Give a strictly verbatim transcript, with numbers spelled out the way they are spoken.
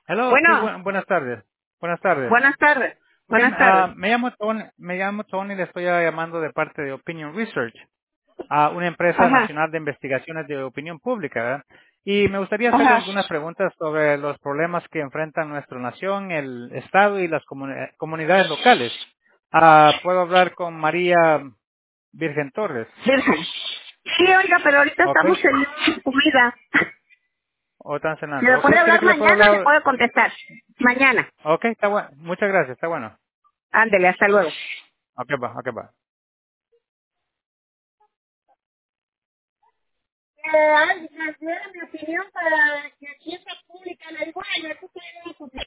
Hello, sí, Bueno, bu- buenas tardes. Buenas tardes. buenas tardes. Ok, Buenas tardes. ah, me llamo Tony, me llamo Tony, le estoy llamando de parte de Opinion Research, a una empresa Ajá, nacional de investigaciones de opinión pública, ¿verdad? Y me gustaría hacerle ajá. algunas preguntas sobre los problemas que enfrentan nuestra nación, el Estado y las comuni- comunidades locales. Ah, ¿puedo hablar con María Virgen Torres? Virgen. Sí, oiga, pero ahorita Ok. estamos en comida. ¿O están Si cenando? me Ok, puede ¿quiere hablar que le pueda mañana, le hablar? puedo contestar. Mañana. Ok, está bueno. Muchas gracias, está bueno. Ándele, hasta luego. Ok, va, ok, va. Eh, ay, me mi opinión para que aquí está pública. Le digo, ay, ya tú tienes una